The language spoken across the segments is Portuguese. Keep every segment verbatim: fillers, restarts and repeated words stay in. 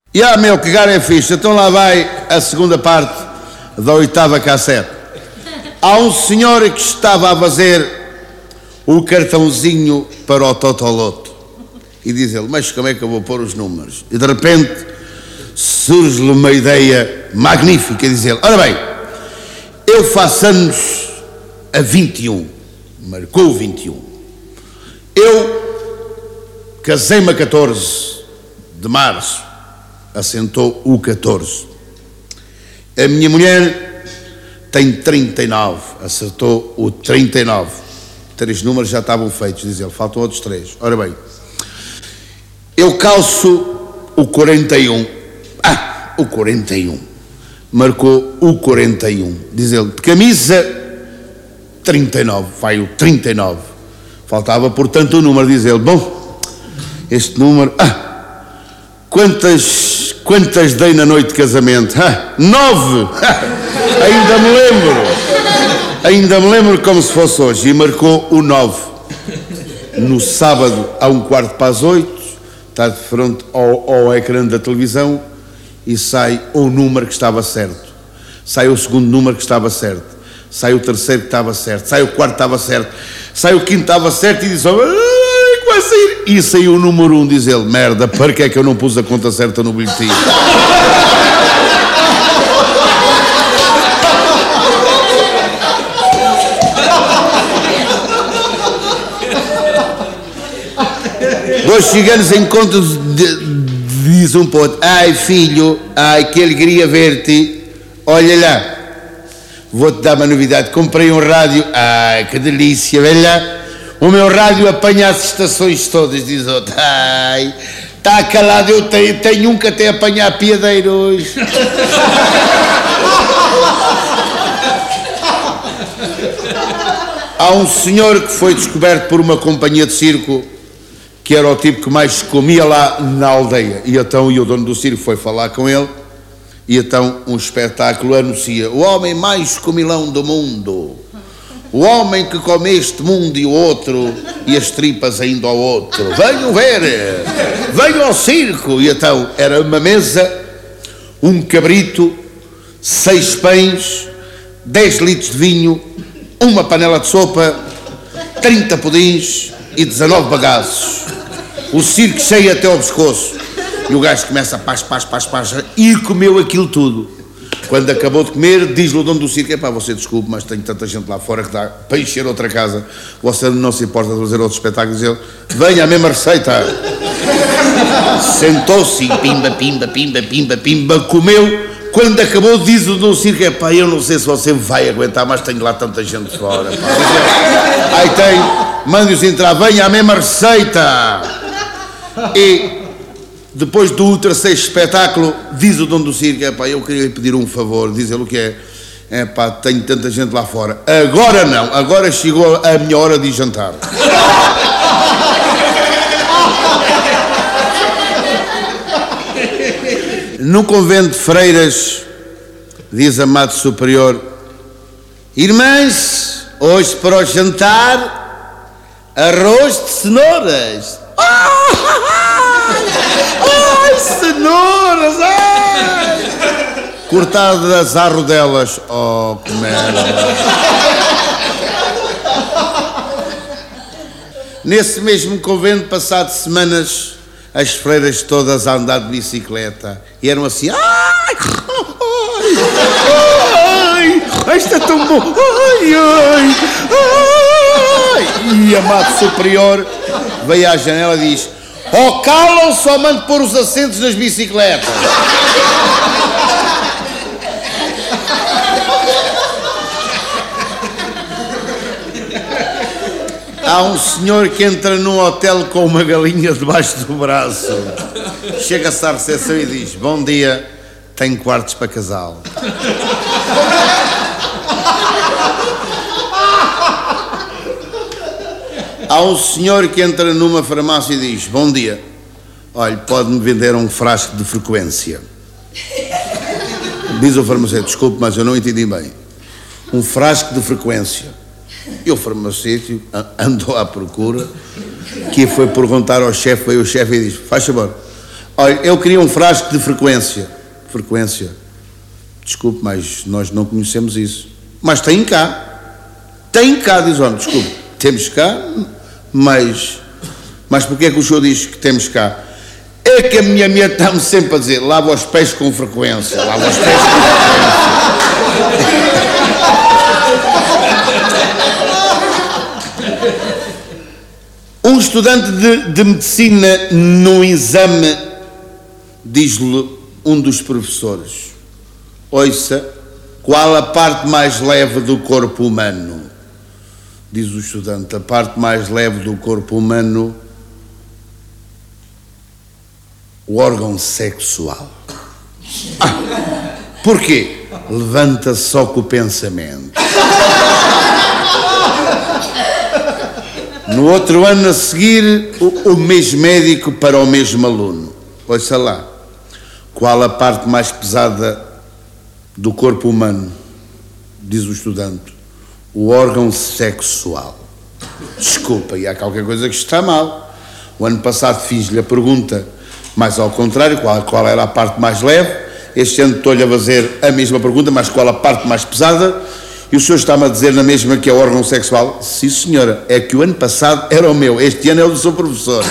E ah, meu, que gar é fixe. Então lá vai a segunda parte da oitava cassete. Há um senhor que estava a fazer o cartãozinho para o Totoloto. E diz ele, mas como é que eu vou pôr os números? E de repente surge-lhe uma ideia magnífica. Diz ele, ora bem, eu faço anos a vinte e um. Marcou vinte e um. Eu casei-me a catorze de março. Assentou o catorze. A minha mulher tem trinta e nove, acertou o trinta e nove. Três números já estavam feitos, diz ele, faltam outros três. Ora bem, eu calço o quarenta e um. Ah, o quarenta e um. Marcou o quarenta e um. Diz ele, de camisa trinta e nove, vai o trinta e nove. Faltava, portanto, o número, diz ele. Bom, este número, ah, quantas, quantas dei na noite de casamento? Ah, nove! Ah, ainda me lembro, ainda me lembro como se fosse hoje. E marcou o nove. No sábado, a um quarto para as oito, está de frente ao, ao ecrã da televisão e sai o número que estava certo. Sai o segundo número que estava certo. Sai o terceiro que estava certo. Sai o quarto que estava certo. Sai o quinto que estava certo e diz, ai, que vai sair. E saiu o número um, diz ele, merda, para que é que eu não pus a conta certa no bilhetim? Dois ciganos encontram, diz um para outro, ai filho, ai que alegria ver-te, olha lá, vou-te dar uma novidade, comprei um rádio, ai que delícia, velho lá, o meu rádio apanha as estações todas, diz outro, ai, está calado, eu tenho, tenho um que até apanhar piadeiros. Há um senhor que foi descoberto por uma companhia de circo, que era o tipo que mais comia lá na aldeia, e então e o dono do circo foi falar com ele, e então um espetáculo anuncia, o homem mais comilão do mundo, o homem que come este mundo e o outro, e as tripas ainda ao outro, venham ver, venham ao circo. E então era uma mesa, um cabrito, seis pães, dez litros de vinho, uma panela de sopa, trinta pudins e dezanove bagaços. O circo cheio até ao pescoço. E o gajo começa a paz, paz, paz, paz, e comeu aquilo tudo. Quando acabou de comer, diz-lhe o dono do circo, epá, você desculpe, mas tenho tanta gente lá fora que dá para encher outra casa. Você não se importa de fazer outro espetáculo? Diz ele, venha a mesma receita. Sentou-se e pimba, pimba, pimba, pimba, pimba, comeu. Quando acabou, diz o dono do circo, epá, eu não sei se você vai aguentar, mas tenho lá tanta gente fora. Pá. Aí tem, mande-os entrar, venha a mesma receita. E depois do terceiro espetáculo, diz o dono do circo, é pá, eu queria lhe pedir um favor, diz ele o que é, é pá, tenho tanta gente lá fora, agora não, agora chegou a minha hora de jantar. No convento de freiras, diz a Madre Superior, irmãs, hoje para o jantar, arroz de cenouras. Ai, cenouras, ai! Cortadas à rodelas. Oh, que merda! Nesse mesmo convento, passado semanas, as freiras todas a andar de bicicleta. E eram assim, ai! Ai! Ai, está tão bom! Ai, ai! Ai! E a Madre Superior veio à janela e diz, oh, calam-se ou mando pôr os assentos nas bicicletas. Há um senhor que entra num hotel com uma galinha debaixo do braço. Chega-se à recepção e diz, bom dia, tenho quartos para casal. Há um senhor que entra numa farmácia e diz, bom dia, olha, pode-me vender um frasco de frequência. Diz o farmacêutico, desculpe, mas eu não entendi bem. Um frasco de frequência. E o farmacêutico andou à procura, que foi perguntar ao chefe, veio o chefe e diz, faz favor, Olha, eu queria um frasco de frequência. Frequência. Desculpe, mas nós não conhecemos isso. Mas tem cá. Tem cá, diz o homem. Desculpe, temos cá, mas... Mas porquê é que o senhor diz que temos cá? É que a minha mulher está-me sempre a dizer, lava os pés com frequência, lava os pés com frequência. Um estudante de, de medicina, no exame, diz-lhe um dos professores, ouça, qual a parte mais leve do corpo humano? Diz o estudante, a parte mais leve do corpo humano, o órgão sexual. Ah, porquê? Levanta-se só com o pensamento. No outro ano a seguir, o, o mesmo médico para o mesmo aluno. Ouça lá, qual a parte mais pesada do corpo humano? Diz o estudante, o órgão sexual. Desculpa, e há qualquer coisa que está mal. O ano passado fiz-lhe a pergunta, mas ao contrário, qual, qual era a parte mais leve? Este ano estou-lhe a fazer a mesma pergunta, mas qual a parte mais pesada? E o senhor está-me a dizer na mesma que é o órgão sexual? Sim, senhora, é que o ano passado era o meu, este ano é o do seu professor.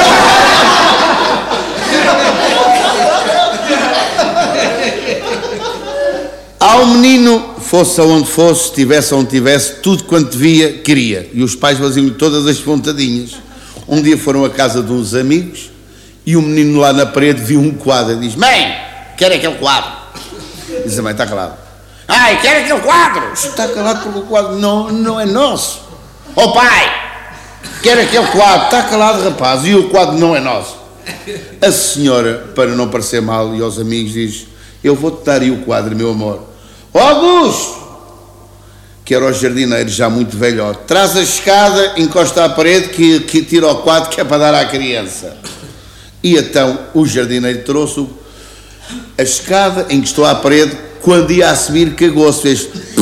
Há um menino, fosse aonde fosse, estivesse onde tivesse, tudo quanto via, queria. E os pais faziam-lhe todas as pontadinhas. Um dia foram à casa de uns amigos e o menino lá na parede viu um quadro e diz, mãe, quero aquele quadro. Diz a mãe, está calado. Ai, quero aquele quadro. Está calado porque o quadro não, não é nosso. Oh pai, quero aquele quadro. Está calado, rapaz, e o quadro não é nosso. A senhora, para não parecer mal, e aos amigos diz, eu vou-te dar aí o quadro, meu amor. Oh, Augusto, que era o jardineiro já muito velhote, traz a escada, encosta à parede que, que tira o quadro que é para dar à criança. E então o jardineiro trouxe a escada, encostou à parede, quando ia a subir cagou-se, fez...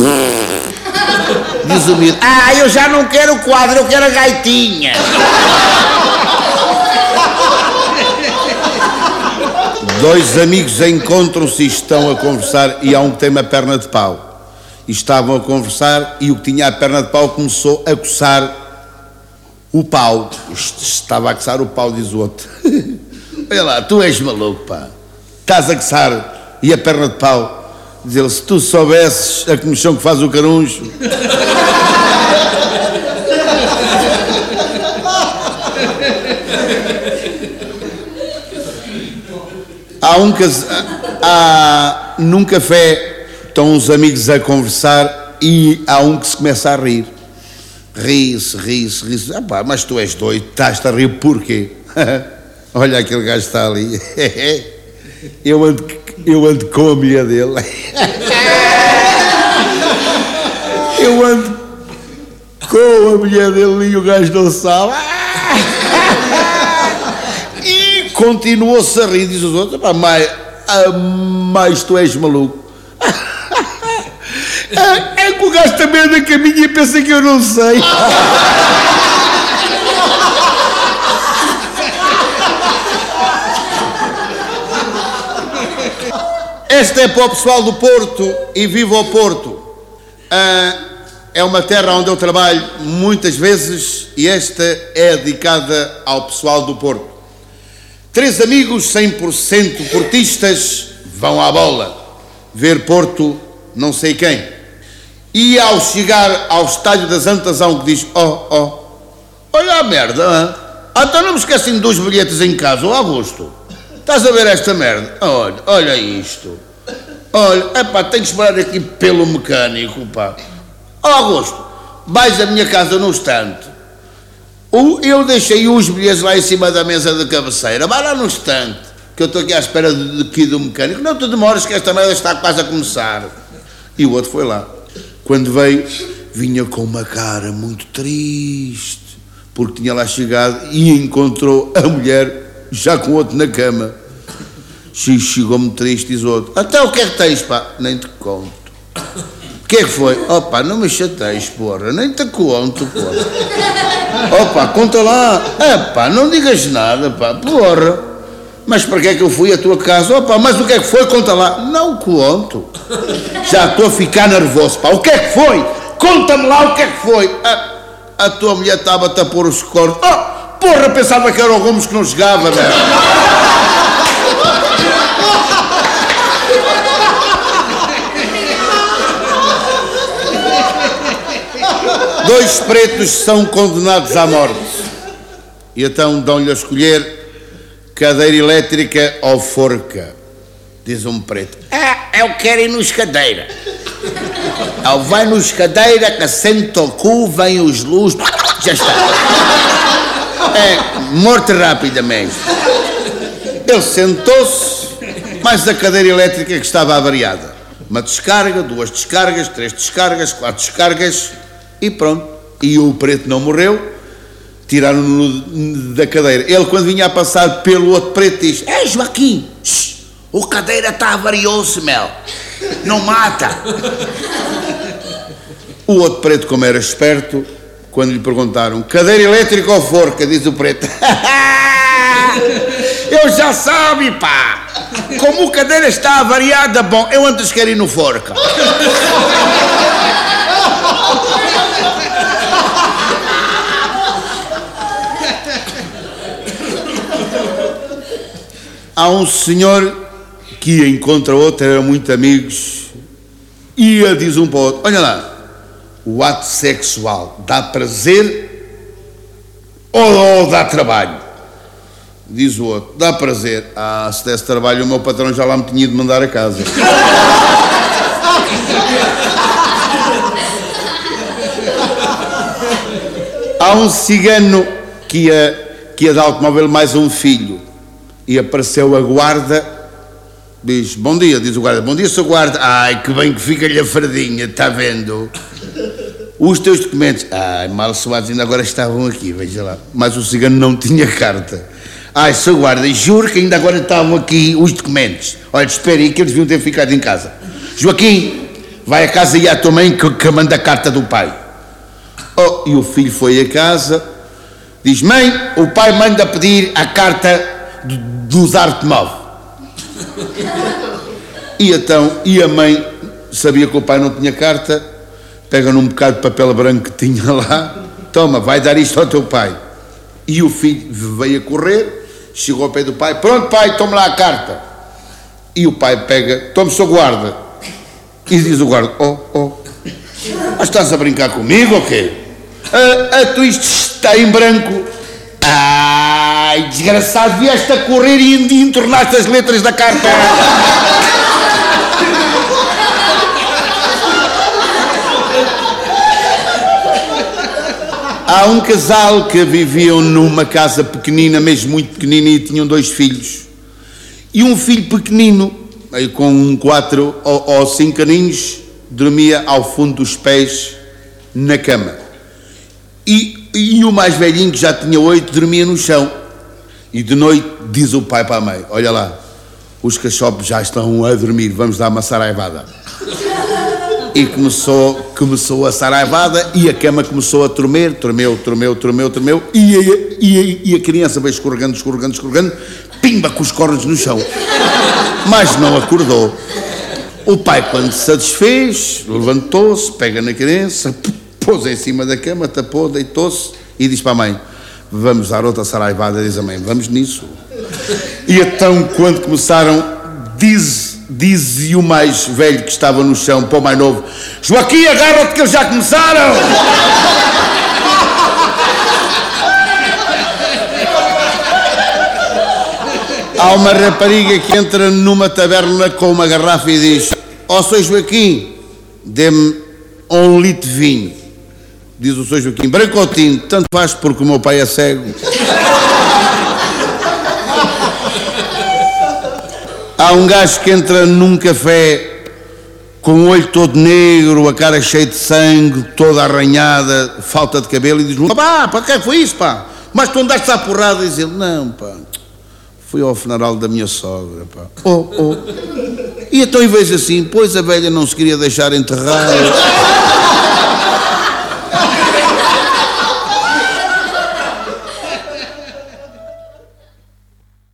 Diz o miúdo, ah, eu já não quero o quadro, eu quero a gaitinha. Dois amigos encontram-se e estão a conversar e há um que tem uma perna de pau. E estavam a conversar e o que tinha a perna de pau começou a coçar o pau. Estava a coçar o pau, diz o outro. Olha lá, tu és maluco, pá. Estás a coçar e a perna de pau. Diz ele, se tu soubesses a comissão que faz o caruncho. Há um cas... há... num café estão uns amigos a conversar e há um que se começa a rir. Ri-se, ri-se, ri-se. Ah, pá, mas tu és doido, estás-te a rir porquê? Olha, aquele gajo está ali. Eu ando, eu ando com a mulher dele. Eu ando com a mulher dele e o gajo não sabe. E continuou-se a rir, diz os outros, pá, mas, mas tu és maluco. É que o gajo também anda a caminho e pensa que eu não sei. Esta é para o pessoal do Porto e viva o Porto. Ah, é uma terra onde eu trabalho muitas vezes e esta é dedicada ao pessoal do Porto. Três amigos cem por cento portistas vão à bola ver Porto não sei quem. E ao chegar ao estádio das Antas há um que diz, oh, oh, olha a merda, ah, então não me esquecem de dois bilhetes em casa, oh Augusto. Estás a ver esta merda? Olha, olha isto. Olha, epá, tenho que esperar aqui pelo mecânico, pá. Ó Augusto, vais à minha casa no estante. Eu deixei os bilhetes lá em cima da mesa de cabeceira. Vai lá no estante, que eu estou aqui à espera de, de, de, do mecânico. Não te demores que esta merda está quase a começar. E o outro foi lá. Quando veio, vinha com uma cara muito triste, porque tinha lá chegado e encontrou a mulher já com outro na cama. Chegou-me triste, diz o outro, até o que é que tens, pá? Nem te conto. O que é que foi? Oh pá, não me chateis, porra, nem te conto, porra. Oh pá, conta lá. É pá, não digas nada, pá, porra. Mas para que é que eu fui à tua casa? Opa, mas o que é que foi? Conta lá. Não conto. Já estou a ficar nervoso, pá. O que é que foi? Conta-me lá o que é que foi. A, a tua mulher estava-te a pôr os cornos. Oh, porra, pensava que era o Gomes que não chegava, velho. Dois pretos são condenados à morte. E então dão-lhe a escolher cadeira elétrica ou forca. Diz um preto: ah, eu quero ir nos cadeira. Ele vai nos cadeira, que assenta o cu, vem os luzes, já está. É, morte rápida mesmo. Ele sentou-se, mas a cadeira elétrica que estava avariada. Uma descarga, duas descargas, três descargas, quatro descargas e pronto. E o preto não morreu. Tiraram-no da cadeira. Ele, quando vinha a passar pelo outro preto, diz: é, Joaquim, shh, o cadeira está avariou-se, meu, não mata. O outro preto, como era esperto, quando lhe perguntaram: cadeira elétrica ou forca? Diz o preto: eu já sabe, pá, como a cadeira está avariada, bom, eu antes quero ir no forca. Há um senhor que ia encontra outro, eram muito amigos, ia, diz um para o outro: olha lá, o ato sexual dá prazer ou, ou dá trabalho? Diz o outro: dá prazer. Ah, se desse trabalho o meu patrão já lá me tinha de mandar a casa. Há um cigano que ia, que ia dar automóvel mais um filho. E apareceu a guarda, diz: bom dia, diz o guarda. Bom dia, seu guarda. Ai, que bem que fica-lhe a fardinha, está vendo? Os teus documentos. Ai, mal suados, ainda agora estavam aqui, veja lá. Mas o cigano não tinha carta. Ai, seu guarda, juro que ainda agora estavam aqui os documentos. Olha, espere aí que eles deviam ter ficado em casa. Joaquim, vai a casa e à tua mãe que, que manda a carta do pai. Oh, e o filho foi a casa, diz: mãe, o pai manda pedir a carta dos automóveis. E então, e a mãe sabia que o pai não tinha carta, pega num bocado de papel branco que tinha lá, toma, vai dar isto ao teu pai. E o filho veio a correr, chegou ao pé do pai: pronto, pai, toma lá a carta. E o pai pega: tome, seu guarda. E diz o guarda: oh, oh, mas estás a brincar comigo ou quê? Ah, ah, tu isto está em branco. Ai, desgraçado, vieste a correr e entornaste as letras da carta. Há um casal que viviam numa casa pequenina, mesmo muito pequenina, e tinham dois filhos. E um filho pequenino, com quatro ou cinco aninhos, dormia ao fundo dos pés na cama. E, e o mais velhinho, que já tinha oito, dormia no chão. E de noite diz o pai para a mãe: olha lá, os cachorros já estão a dormir, vamos dar uma saraivada. E começou, começou a saraivada e a cama começou a tremer, tremeu, tremeu, tremeu, tremeu, e a, e a, e a criança veio escorregando, escorregando, escorregando, pimba com os cornos no chão. Mas não acordou. O pai, quando se satisfez, levantou-se, pega na criança, pôs em cima da cama, tapou, deitou-se e diz para a mãe: vamos dar outra saraivada. Diz a mãe: vamos nisso. E então, quando começaram, diz, diz e o mais velho que estava no chão para o mais novo: Joaquim, agarra-te que eles já começaram. Há uma rapariga que entra numa taberna com uma garrafa e diz: ó, Sr. Joaquim, dê-me um litro de vinho. Diz o Sr. Joaquim: branco ou tinto? Tanto faz, porque o meu pai é cego. Há um gajo que entra num café com o olho todo negro, a cara cheia de sangue, toda arranhada, falta de cabelo, e diz: pá, para que foi isso, pá? Mas tu andaste à porrada? E diz ele: não, pá, fui ao funeral da minha sogra, pá. Oh, oh. E então, em vez assim, pois a velha não se queria deixar enterrar.